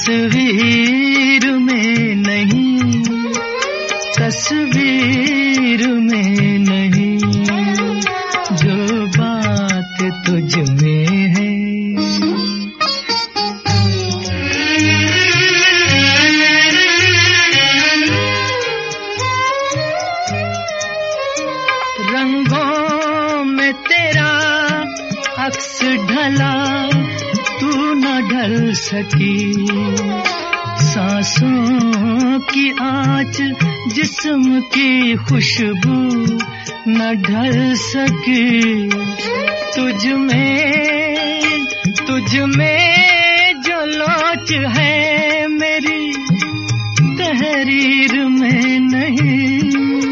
तस्वीर में नहीं, तस्वीर में नहीं, जो बात तुझ में है। रंगों में तेरा अक्स ढला, तू न ढल सकी। सांसों की आँच, जिस्म की खुशबू न ढल सकी। तुझ में जो लोच है मेरी, तहरीर में नहीं,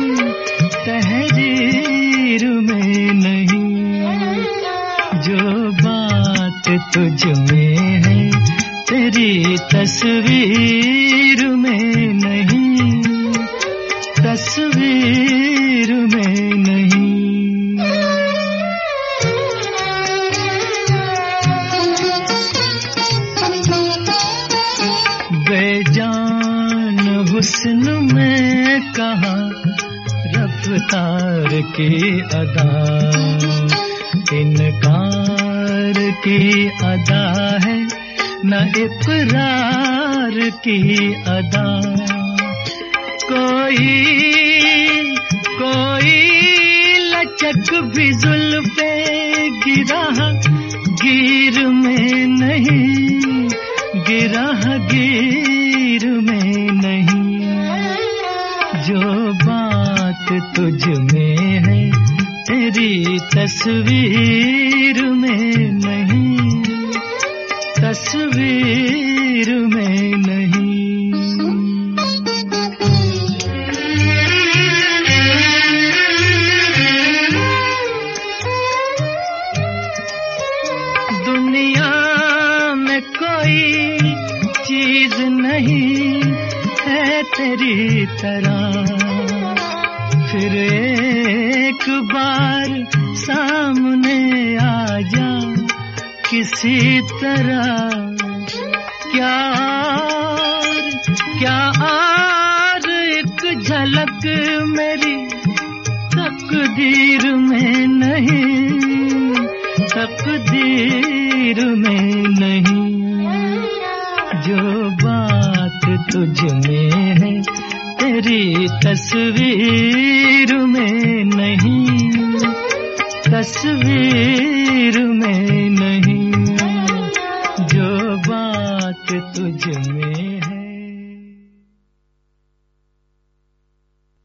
तहरीर में नहीं, जो बात तुझ में है तेरी तस्वीर में नहीं, तस्वीर में नहीं। बेजान हुस्न में कहाँ रफ्तार की अदा, इनकार की अदा है न इकरार की अदा। कोई लचक भी जुल्फे गिरा गिर में नहीं, गिरा गिर में नहीं, जो बात तुझ में है तेरी तस्वीर में नहीं, तस्वीर में नहीं। दुनिया में कोई चीज नहीं है तेरी तरह, फिर एक बार सामने आ जा किसी तरह। क्या और एक झलक मेरी तकदीर में नहीं, तकदीर में नहीं, जो बात तुझ में है तेरी तस्वीर में नहीं, तस्वीर में नहीं, जो बात तुझ में